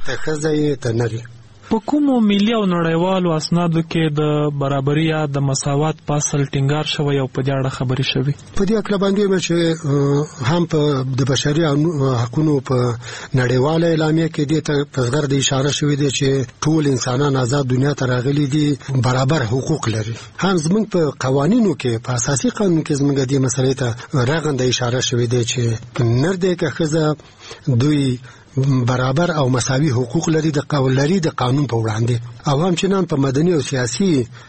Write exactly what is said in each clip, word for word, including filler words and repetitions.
ته ښځه یې ته نر یې. په کومو ملي او نړیوالو اسنادو کې د برابري یا د مساوات په اصل ټینګار شوی او په دې اړه خبرې شوي؟ په دې اړه باندې مې چې هم په د بشري حقوقو په نړیواله اعلامیه کې دې ته په زغر د اشاره شوې ده چې ټول انسانان آزاد دنیا ته راغلي دي، برابر حقوق لري. هم زموږ په قوانینو کې په اساسي قانون کې زموږ دې مسلې ته رغنده اشاره شوې ده چې نر دې که ښځه دوی برابر او مساوي حقوق لري د قانون لري د قانون په وړاندې، او همچنان په مدني او سیاسي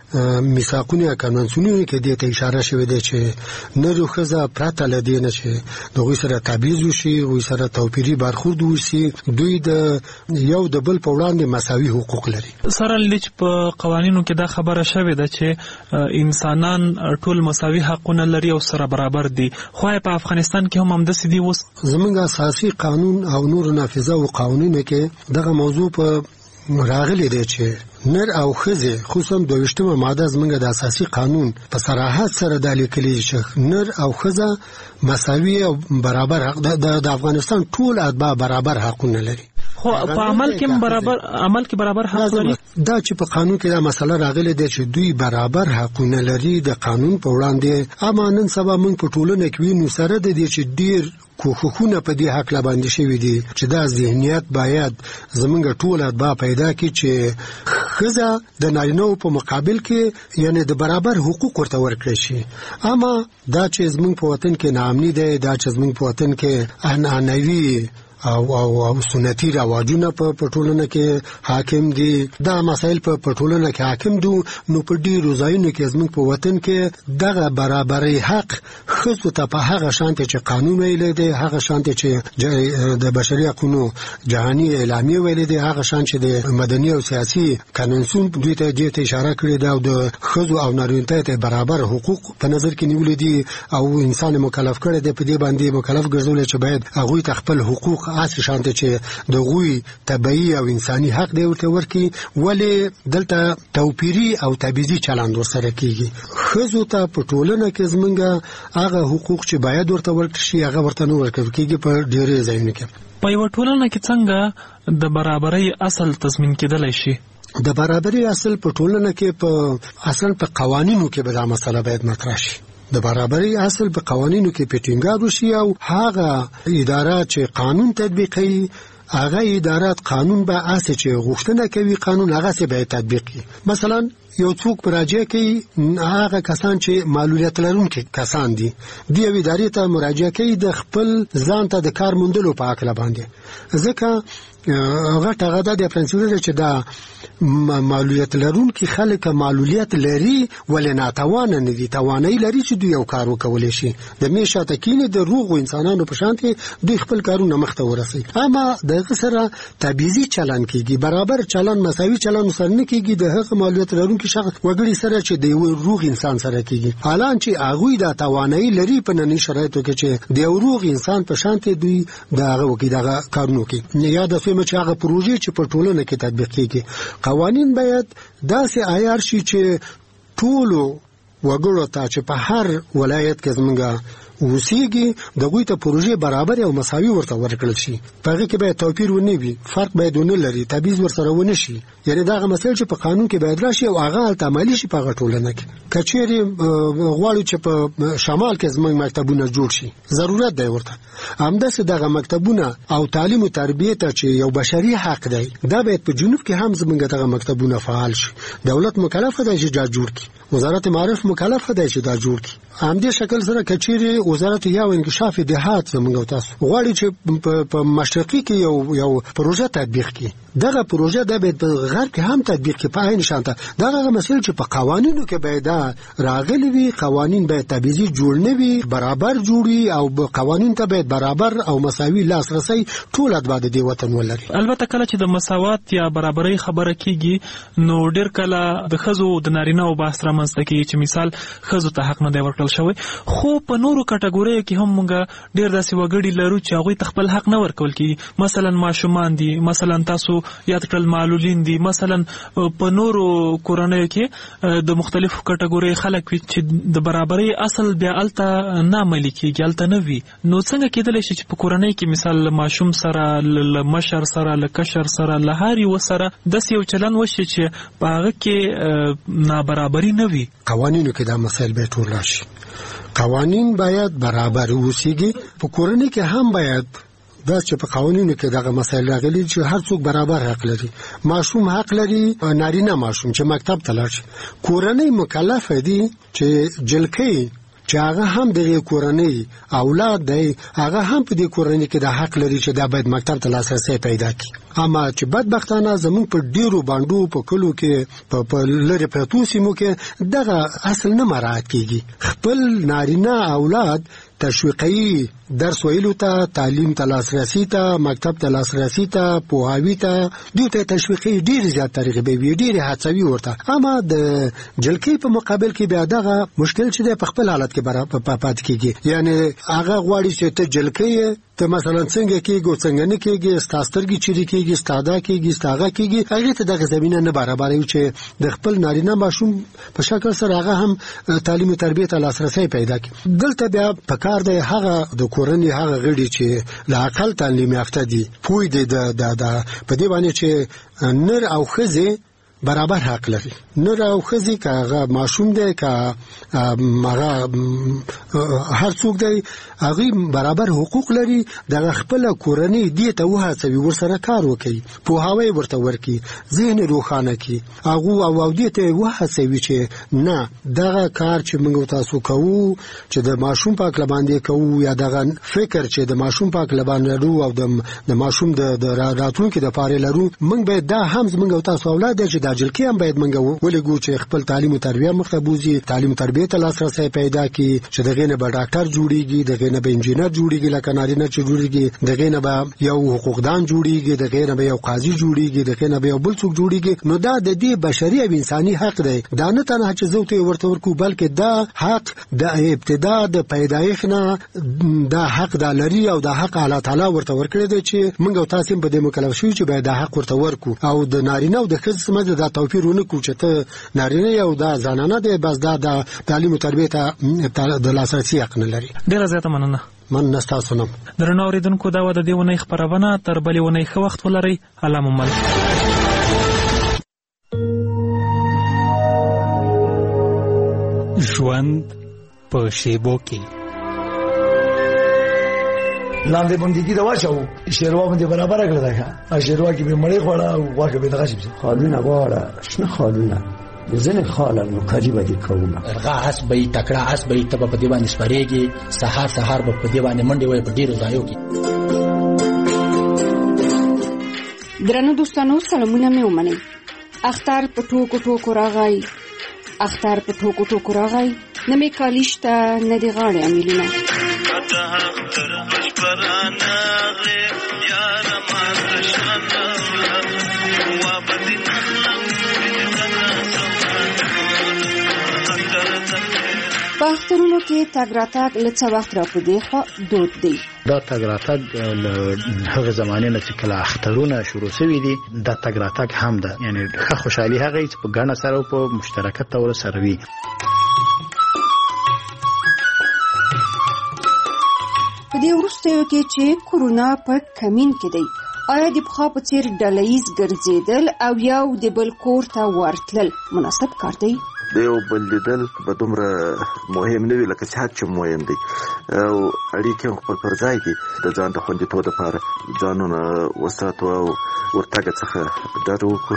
میثاقونو یا کنوانسیونونو کې دې ته اشاره شوې ده چې نر او ښځه پرته له دې نه چې د هغوی سره تبعیض وشي، هغوی سره توپیري برخورد وشي، دوی د یو د بل په وړاندې مساوي حقوق لري. سره لچ په قوانینو کې دا خبره شوې ده چې انسانان ټول مساوي حقونه لري او سره برابر دي، خو په افغانستان کې هم همداسې دي. اوس زموږ اساسي قانون او نور نافذه او قوانینو کې دغه موضوع په راغلی دی چې نر او ښځې خصوصا دویشتمه ماده زموږ د اساسي قانون په صراحت سره دا لیکلي چې نر او ښځه مساوي او برابر حق د افغانستان ټول اتباع برابر حقونه لري. خو په عمل کې برابر عمل کې برابر حق لري. دا چې په قانون کې دا مسله راغلې ده چې دوی برابر حقونه لري د قانون په وړاندې، اما نن سبا موږ په ټولنه کې وینو سره د دې چې ډیر کوښښونه په دې حق لا باندې شوي دي چې دا ذهنیت باید زمونږ ټول اتباع پیدا کړي چې ښځه د نارینه‌و په مقابل کې یعنی د برابر حقوق ورته ورکړي شي. اما دا چې زمونږ په وطن کې ناامني دی، دا چې زمونږ په وطن کې عنعنوي او او او سنتي رواجونه په پټولنه کې حاکم دي، دا مسائل په پټولنه کې حاکم دي، نو په ډیرو ځایونو کې زموږ په وطن کې دغه برابرۍ حق ښځو ته په هغه شانتي چې قانون ویلی دی، هغه شانتي چې د بشري حقوقو جهاني اعلامیه ویلی دی، هغه شان چې د مدني او سیاسي قانونسون دوی ته دې ته اشاره کړې ده او د ښځو او نارینه ته برابر حقوق په نظر کې نیولې دي او انسان مکلف کړی دی په دې باندې مکلف ګرځول چې باید هغوی ته خپل حقوق اصل شانته چې د غوی طبيعي او انساني حق دی ورته ورکی، ولی دلته توپیری او تبعیضي چلند ورسره کیږي. ښځو ته په ټولنه کې زمونږ هغه حقوق چې باید ورته ورکړي شي هغه ورته نه ورکړل کیږي په ډېرې ځایونو کې. په یوه ټولنه کې څنګه د برابرۍ اصل تضمین کېدلی شي؟ د برابرۍ اصل په ټولنه کې په اصلا په قوانینو کې به دا مسله باید مطرح شي. د برابرۍ اصل په قوانینو کې په ټینګار وشي او هغه ادارات چې قانون تطبیقوي هغه ادارات قانون به اساس چې غوښتنه کوي قانون هغه څه به تطبیق کړي. مثلا یو څوک مراجعه کوي، هغه کسان چې معلولیت لرونکي کسان دي د یو ادارې ته مراجعه کوي د خپل ځان ته د کار موندلو په اړه باندې، ځکه غټه غدا د پرنسپل چې دا معلولیت لرونکي خلک معلولیت لري ولې ناتوانه نه دي، توانایي لري چې دوی یو کار وکولای شي، د میشه تکینه د روغ انسانانو په شانتي دوی خپل کارونه مخته ورسي. اما دغه سره تبعیضي چلن کیږي، برابر چلن مساوي چلن سره نه کیږي د هغه معلولیت لرونکي شخص وګړي سره چې د یو روغ انسان سره کیږي، حالان چې هغه د توانایي لري په ننني شرایطو کې چې د یو روغ انسان په شانتي دوی دغه وکي دغه کارونه کوي. یا د سیمه چې هغه پروژې چې په ټولنه کې تطبیق کیږي، قوانین باید داسې عیار شي چې ټولو وګړو ته چې په هر ولایت کې زمونږ وسیږي دغه ته پروژې برابر او مساوي ورته ورکړل شي، په هغه کې باید توپیر ونه وي، فرق باید ونه لري، تبعیض ورسره ونه شي. یعنی دا مسایل چې په قانون کې باید راشي او هغه عملي شي په ټولنه کې. کچېری غواړو چې په شمال کې زموږ مکتبونه جوړ شي، ضرورت دی ورته همداسې دغه مکتبونه او تعلیم او تربیه ته چې یو بشري حق دی، دا باید په جنوب کې هم زموږ دغه مکتبونه فعال شي. دولت مکلف دی چې دا جوړ کړي، وزارت معارف مکلف دی چې دا جوړ کړي. همدې شکل سره کچېری وزارت یا انکشاف دهات زموږ تاسو غواړي چې په مشرقي کې یو یو پروژه تطبیق کړي، دغه پروژه د به غرب کې هم تطبیق کې په عین شانته دغه مسایل چې په قوانینو کې باید راغلي وي، قوانین باید تبعیضي جوړ نه وي، برابر جوړي او قوانین ته باید برابر او مساوي لاسرسي ټول اتباع د دې وطن ولري. البته کله چې د مساوات یا برابرۍ خبره کیږي نو ډېر کله د ښځو د نارینه او بحث رامنځته کیږي چې مثال ښځو ته حق نه دی ورکړل ورکړل شوی. خو په نورو کټګوریو کې هم موږ ډېر داسې وګړي لرو چې هغوی ته خپل حق نه ورکول کېږي. مثلا ماشومان دي، مثلا تاسو یاد کړل معلولین دي، مثلا په نورو کورنیو کې د مختلفو کټګوري خلک وي چې د برابرۍ اصل بیا هلته نه عملي کېږي، هلته نه وي. نو څنګه کېدلی شي چې په کورنۍ کې مثال له ماشوم سره، له مشر سره، له کشر سره، له هر یو سره داسې یو چلن وشي چې په هغه کې نابرابري نه وي؟ قوانینو کې دا مسایل باید ټول راشي. قوانین باید برابر اوسیږي. په کورنۍ کې هم باید دا چې په قوانینو کې دغه مسایل راغلي چې هر څوک برابر حق لري. ماشوم حق لري، نارینه ماشوم چې مکتب ته لاړ شي. کورنۍ مکلف دي چې جلکۍ چې هغه هم دغه کورنۍ اولاد دی، هغه هم په دې کورنۍ کې د حق لري چې دا باید مکتب ته لاسرسی پیدا کړي. اما چې بدبختانه زموږ په ډیرو باندو په کلو کې په لری پرتو سیمو کې دغه اصل نه مراعات کیږي. خپل نارینه اولاد تشویقي درس ویلو ته، تعلیم ته لاسرسی ته، مکتب ته لاسرسی ته، پوهاوی ته، دوی ته تشویقي ډیر زیات ترغیبي وي، ډیر هڅوي ورته. اما د جلکۍ په مقابل کې بیا دغه مشکل چې په خپل حالت کې برابر پات کیږي. یعنی هغه غواړي چې ته جلکۍ ته مثلا څنګه کېږي څنګه نه کېږي، ستاسترګي چیرې کېږي، ستاده کېږي، ستاغه کېږي، هغه ته دغه زمينه نه برابر وي چې د خپل نارینه ماشوم په شکل سره هغه هم تعلیم او تربیت ته لاسرسی پیدا کړي. دلته بیا پکار دی هغه د کورنۍ هغه غړي چې لا عقل تعلیم یافته دي، پوی دي د د په دې باندې چې نر او ښځې برابر حق لري. نر او ښځې که هغه ماشوم دی که هغه هر څوک دی، هغوی برابر حقوق لري. دغه خپله کورنۍ دې ته وهڅوي، ورسره کار وکړي، پوهاوی ورته ورکړي، ذهن روښانه کړي، هغو او دې ته وهڅوي چې نه دغه کار چې موږ تاسو کوو چې د ماشوم په هکله باندې کوو، یا دغه فکر چې د ماشوم په هکله باندې لرو او د ماشوم د راتلونکي دپاره لرو، موږ باید دا هم زموږ او تاسو اولاد دی چې جلکۍ هم باید منګه ولګو چې خپل تعلیم او تربیه مخ ته بوزي، تعلیم او تربیه ته لاسرسی پیدا کړي، چې دغه نه به ډاکټر جوړیږي، دغه نه به انجینر جوړیږي، لکه نارینه چې جوړیږي، دغه نه به یو حقوقدان جوړیږي، دغه نه به یو قاضي جوړیږي، دغه نه به یو بل څوک جوړیږي. نو دا د دې بشري او انساني حق دی. دا نه تنه چې زه ته ورته ورکو، بلکې دا حق د ابتدا د پیدایښت نه دا حق د لري، او دا حق الله تعالی ورته ورکړی دی چې موږ او تاسو په دې مکلف شو چې باید دا حق ورته ورکو. او د نارینه او د ښځې سمجه دا توپیر ونه کو چې ته نارینه یو دا زنانه دی، بس دا د تعلیم او تربیه ته د لاسرسي حق نه لري. ډیره زیاته مننه. من نستاسو نم. درنو اوریدونکو، دا و د دې ونې خبرونه. تر بلې ونې ښه وخت ولرئ. الله مو مل. ژوند په شیبو کې لاندې باندې دا واچو شیروا باندې برابر کړل دا شیروا کې به مړې خوړه او واګه به دغه شي خالونه غواړه شنه خالونه ځنه خاله نو کاجی باندې کومه ارغا اس به تکړه اس به تب په دی باندې سپریږي، سحر سحر په دی باندې منډي وای په ډیرو ځایو کې. درنو دوستانو، سلامونه مې ومنئ. اختر په ټوکو ټوکو راغی، اختر په ټوکو ټوکو راغی، نه مې کالیشته نه دی غاړې امیلونه. په اخترونو کې تګ راتګ له څه وخت را په دې خوا دود دی. دا تګ راتګ له هغه زمانې نه چې کله اخترونه شروع شوي دي، دا تګ راتګ هم ده، یعنی ښه خوشحالي هغه چې په ګڼه سره او په مشترکت ډول سره وي. په دې وروستیو کې چې کورونا په کمین کې دی، آیا د پخوا په څېر ډله ییز ګرځېدل او یو د بل کور ته ورتلل مناسب کار دی؟ د یو بل لیدل به دومره مهم نه وي لکه صحت چې مهم دی، او اړیکې هم خپل پر ځای دي. د ځان د خوندیتوب دپاره ځانونه وساتو او ورتګ څخه ډډه وکړو.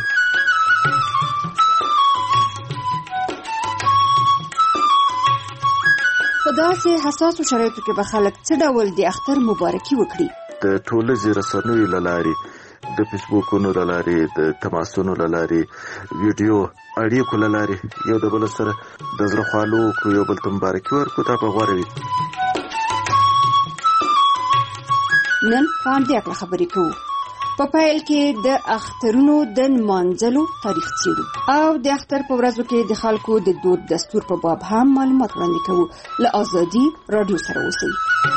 په داسې حساسو شرایطو کې به خلک څه ډول د اختر مبارکي وکړي؟ د ټولنیزې رسنیو له لارې، د فیسبوکونو له لارې، د تماسونو له لارې، ویډیو اړیکو له لارې یو د بل سره د زړه خوالو کو یو بل ته مبارکي ورکړو، دا به غوره وي. نن په همدې اړه خبرې کوو. په پیل کې د اخترونو د نمانځلو تاریخ څیړو او د اختر په ورځو کې د خلکو د دود دستور په باب هم معلومات وړاندې کوو. له آزادي رادیو سره اوسئ.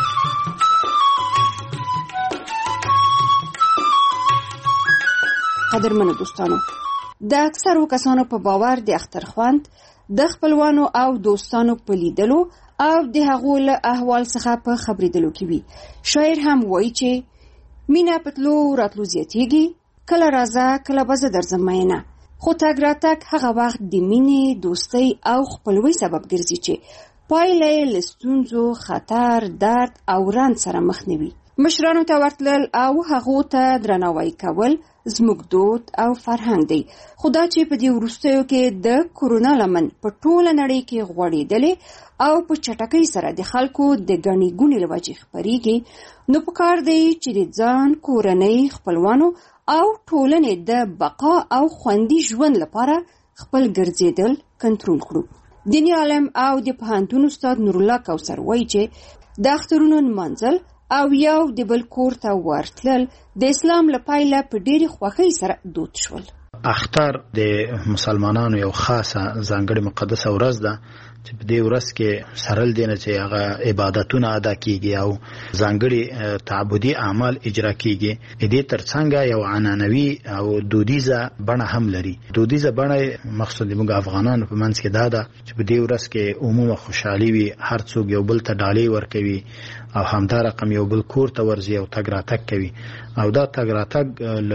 قدرمنو دوستانو، د اکثرو کسانو په باور د اختر خوند د خپلوانو او دوستانو په لیدلو او د هغو له احوال څخه په خبرېدلو کې وي. شاعر هم وایي چې مینا پتلو راتلو زیاتیږي، کله راځه کله به زه درځم مینه. خو تګ راتګ هغه وخت د مینې، دوستۍ او خپلوۍ سبب ګرځي چې پایله یې له ستونزو، خطر، درد او رنځ سره مخ نه وي. مشرانو ته ورتلل او هغو ته درناوی کول زموږ دود او فرهنګ دی. خو دا چې په دې وروستیو کې د کورونا لمن په ټوله نړۍ کې غوړېدلې او په چټکۍ سره د خلکو د ګڼې ګوڼې له وجې خپرېږي، نو پکار دی چې د ځان، کورنۍ، خپلوانو او ټولنې د بقا او خوندي ژوند لپاره خپل ګرځېدل کنټرول کړو. دیني عالم او د پوهنتون استاد نورالله کوثر وایي چې د اخترونو نمانځل او یو د بل کور ته ورتلل د اسلام له پایله په ډېرې خوښۍ سره دود شول. اختر د مسلمانانو یو خاصه ځانګړې مقدسه ورځ ده چې په دې ورځ کې سرل دینه چې هغه عبادتونه ادا کیږي او ځانګړي تعبدي اعمال اجرا کیږي. دې ترڅنګ یو عنعنوي او دودیزه بڼه هم لري. دودیزه بڼه مقصود موږ افغانانو په منځ کې دا ده چې په دې ورځ کې عمومي خوشحالي وي، هر څوک یو بل ته ډالۍ ورکوي او همدا رقم یو بل کور ته ورځي او تګ راتګ کوي. او دا تګ راتګ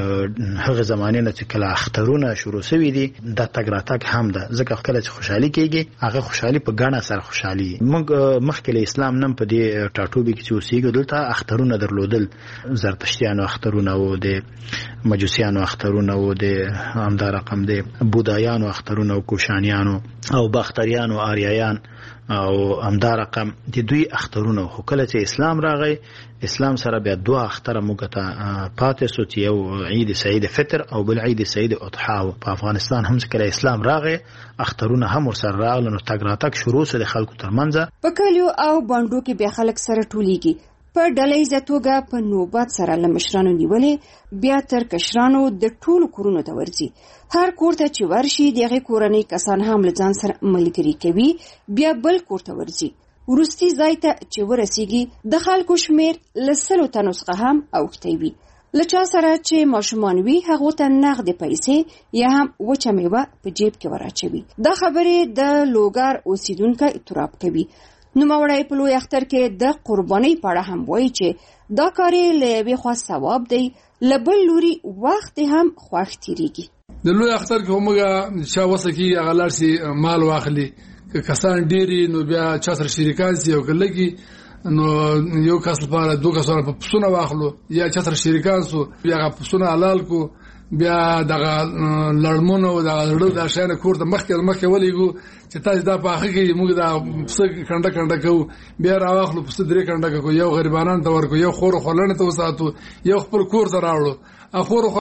هغه زمانه نه چې کله اخترونه شروع شوي دي، دا تګ راتګ هم ده. ځکه کله چې خوشحالي کیږي هغه خوشحالي په ګڼه سره خوشحالي. موږ مخکې له اسلام نن په دې ټاټوبي کې چې اوسېږو دلته اخترونه درلودل، زرتشتیانو اخترونه و، د مجوسیانو اخترونه و، د همدا رقم د بودایانو اخترونه و، کوشانیانو او باختریانو، آریایان او همدا رقم د دوی اخترونه. خو کله چې اسلام راغی، اسلام سره بیا دوه اختره موږ ته پاتې سو چې یو عید سعید فطر او بل عید سعید اضحی. په افغانستان هم کله اسلام راغی اخترونه هم ورسره راغله، نو تګ راتګ شروع سو د خلکو ترمنځ. په کلیو او بانډو کې بیا خلک سره ټولیږي، په ډلهیزه توګه په نوبت سره له مشرانو نیولې بیا تر کشرانو د ټولو کورونو ته ورځي. هر کور ته چې ورشي دغه کورنۍ کسان هم له ځان سره ملګري کوي، بیا بل کور ته ورځي. ورستی ځای ته چې ورسیږي د خلکو شمیر له سلو تنو څخه هم اوښتی وي. له چا سره چې ماشومان وي هغو ته نغدې پیسې یا هم وچه میوه په جیب کې وراچوي. دا خبرې د لوګر اوسیدونکي اعتراف کوي. نوموړی په لوی اختر کې د قربانۍ په اړه هم وایي چې دا کار یې له یوې خوا ثواب دی، له بل لوري وخت هم خوښ تېرېږي. د لوی اختر کې همغه چا وسه کې هغه لاړ شي مال واخلي، که کسان ډېري نو بیا چا سره شریکان سي، او که لږي نو یو کس لپاره دوه کسانو په پسونه واخلو یا چا سره شریکان سو، بیا هغه پسونه حلال کو، بیا دغه لړمون او دغه لړو د شان کور ته مخکې مخکې ولېګو چې تاسو دا په اخر کې موږ دا پسه کنده کنده کوو، بیا راواخلو پسه درې کنده کوو، یو غریبانان ته ورکو، یو خور خلنه ته وساتو، یو خپل کور ته راوړو. اخور